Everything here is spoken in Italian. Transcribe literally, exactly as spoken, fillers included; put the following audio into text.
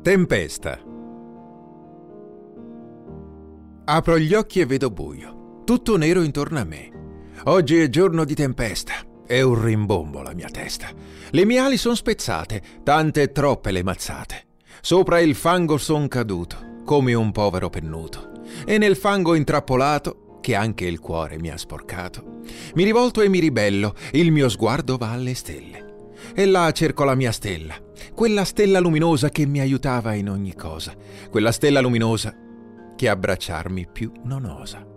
Tempesta. Apro gli occhi e vedo buio, tutto nero intorno a me. Oggi è giorno di tempesta, è un rimbombo la mia testa. Le mie ali son spezzate, tante e troppe le mazzate. Sopra il fango son caduto, come un povero pennuto. E nel fango intrappolato, che anche il cuore mi ha sporcato, mi rivolto e mi ribello, il mio sguardo va alle stelle. E là cerco la mia stella, quella stella luminosa che mi aiutava in ogni cosa, quella stella luminosa che abbracciarmi più non osa.